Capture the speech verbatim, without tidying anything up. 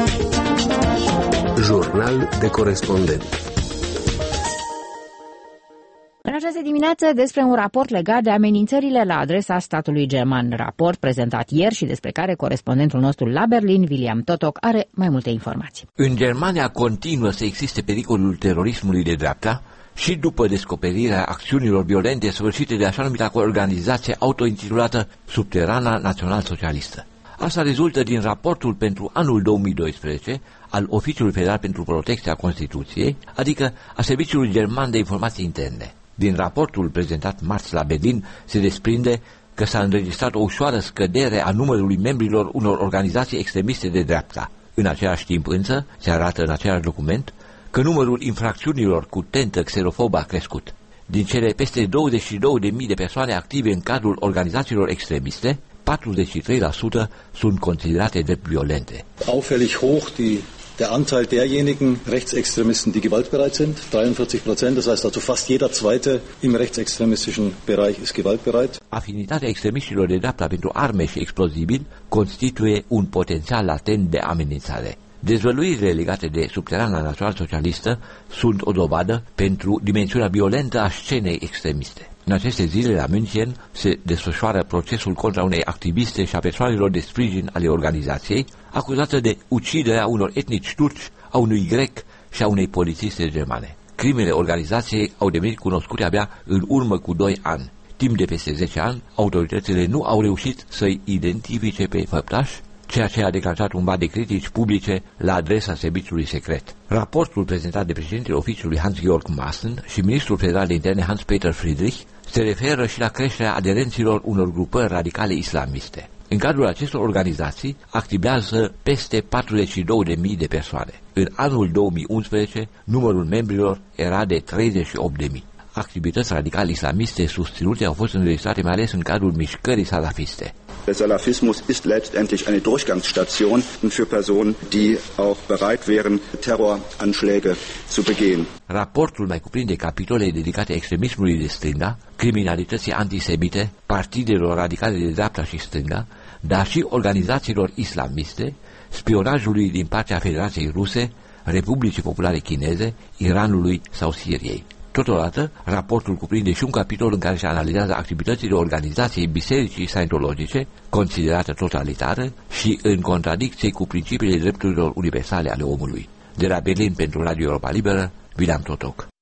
Jurnal de corespondent. În această dimineață despre un raport legat de amenințările la adresa statului german. Raport prezentat ieri și despre care corespondentul nostru la Berlin, William Totok, are mai multe informații. În Germania continuă să existe pericolul terorismului de dreapta și după descoperirea acțiunilor violente sfârșite de așa numita organizație autointitulată Subterana Național-Socialistă. Asta rezultă din raportul pentru anul două mii doisprezece al Oficiului Federal pentru Protecția Constituției, adică a Serviciului German de Informații Interne. Din raportul prezentat marți la Berlin se desprinde că s-a înregistrat o ușoară scădere a numărului membrilor unor organizații extremiste de dreapta. În același timp însă, se arată în același document că numărul infracțiunilor cu tentă xenofobă a crescut. Din cele peste douăzeci și două de mii de persoane active în cadrul organizațiilor extremiste, patruzeci și trei la sută sunt considerate drept violente. Auffällig hoch die der Anteil derjenigen Rechtsextremisten, die gewaltbereit sind, dreiundvierzig Prozent, das heißt also fast jeder zweite im rechtsextremistischen Bereich ist gewaltbereit. Afinitatea extremiștilor de dreapta pentru arme și explozibili constituie un potențial latent de amenințare. Dezvăluirile legate de Subterana Național-Socialistă sunt o dovadă pentru dimensiunea violentă a scenei extremiste. În aceste zile, la München, se desfășoară procesul contra unei activiste și a persoanelor de sprijin ale organizației, acuzată de uciderea unor etnici turci, a unui grec și a unei polițiste germane. Crimele organizației au devenit cunoscute abia în urmă cu doi ani. Timp de peste zece ani, autoritățile nu au reușit să-i identifice pe făptași, ceea ce a declanșat un val de critici publice la adresa serviciului secret. Raportul prezentat de președintele oficiului Hans-Georg Maaßen și ministrul federal de interne Hans-Peter Friedrich se referă și la creșterea aderenților unor grupări radicale islamiste. În cadrul acestor organizații activează peste patruzeci și două de mii de persoane. În anul două mii unsprezece, numărul membrilor era de treizeci și opt de mii. Activități radicale islamiste susținute au fost înregistrate mai ales în cadrul mișcării salafiste. Der Salafismus ist letztendlich eine Durchgangsstation für Personen, die auch bereit wären, Terroranschläge zu begehen. Raportul mai cuprinde capitole dedicate extremismului de stânga, criminalității antisemite, partidelor radicale de dreapta și stânga, dar și organizațiilor islamiste, spionajului din partea Federației Ruse, Republicii Populare Chineze, Iranului sau Siriei. Totodată, raportul cuprinde și un capitol în care se analizează activitățile organizației Bisericii Scientologice, considerată totalitară și în contradicție cu principiile drepturilor universale ale omului. De la Berlin pentru Radio Europa Liberă, William Totok.